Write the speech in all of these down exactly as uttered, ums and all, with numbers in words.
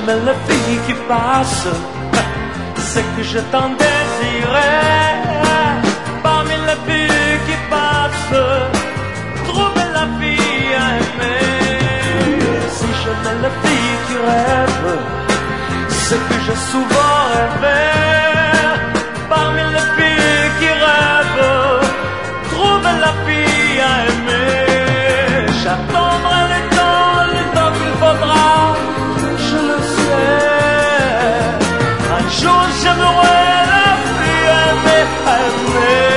j'aimais la fille qui passe, c'est que je t'en désirais. Parmi les filles qui passent, trouver la fille à aimer. Si j'aimais la fille qui rêve, c'est que j'ai souvent rêvé. Parmi les filles qui rêvent, trouver la fille à aimer. J'attendrai le temps, le temps qu'il faudra, je le sais. Un jour j'aimerai la fille aimée, aimée.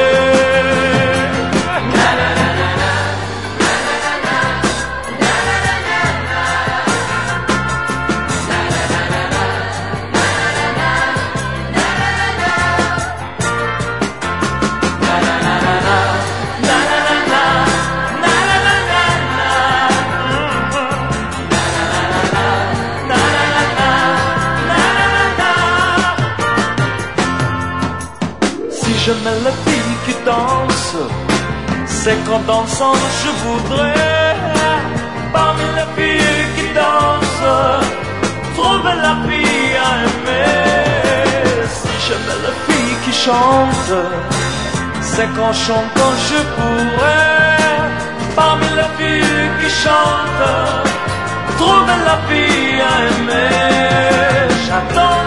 J'aimais la fille qui danse, c'est qu'en dansant je voudrais, parmi les filles qui dansent, trouver la fille à aimer. Si j'aimais la fille qui chante, c'est qu'en chantant je pourrais, parmi les filles qui chantent, trouver la fille à aimer. J'attends